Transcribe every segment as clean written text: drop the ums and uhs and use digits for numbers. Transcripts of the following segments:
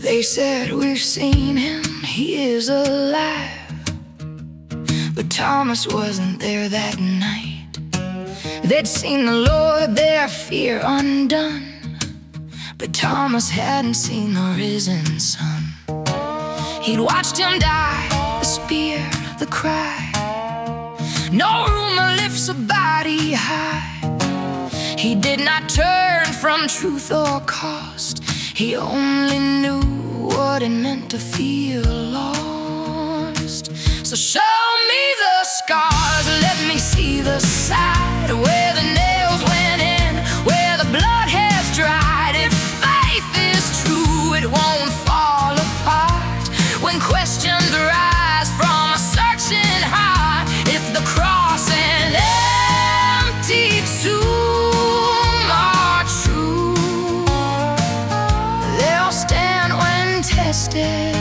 They said, we've seen him, he is alive. But Thomas wasn't there that night. They'd seen the Lord, their fear undone. But Thomas hadn't seen the risen Son. He'd watched him die, the spear, the cry. No rumor lifts a body high. He did not turn from truth or cost. He only knew what it meant to feel lost. So show me the scars, let me see the side where the nails went in, where the blood has dried. If faith is true, it won't fall apart when questions rise from a searching heart. If the cross and empty tomb are true, they'll stand when tested.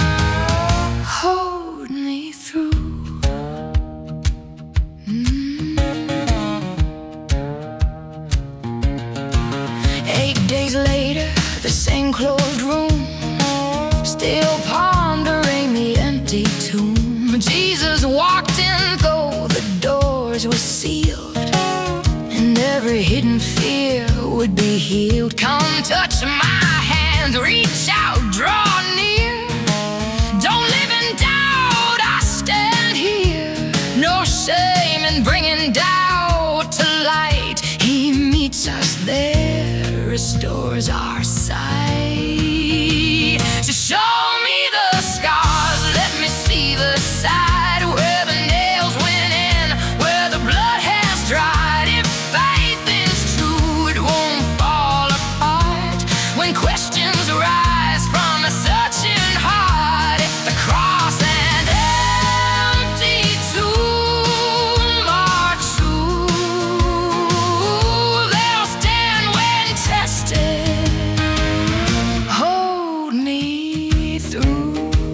Hold me through. 8 days later, the same closed room, still pondering the empty tomb. Jesus walked in though the doors were sealed, and every hidden fear would be healed. Come touch my hand, reach out, draw near. Don't live in doubt, I stand here. No shame in bringing doubt to light. He meets us there, restores our sight. To show me the scars, let me see the side where the nails went in, where the blood has dried. If faith is true, it won't fall apart when questions rise from a searching heart. If the cross and empty tomb are true, they'll stand when tested. Hold me through.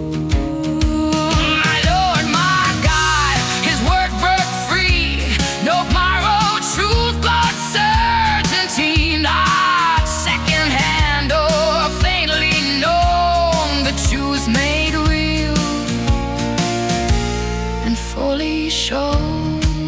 My Lord, my God, His word broke free. No borrowed truth, but certainty. Not secondhand or faintly known. The truth made real and fully shown.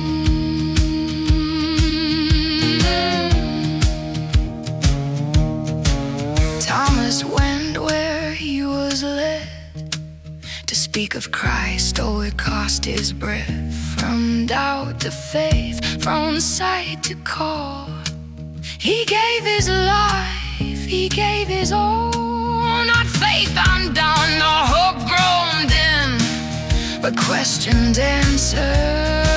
Thomas went where he was led to speak of Christ, oh, it cost his breath. From doubt to faith, from sight to call, he gave his life, he gave his all. Not faith undone, nor hope grown dim, but questions answered.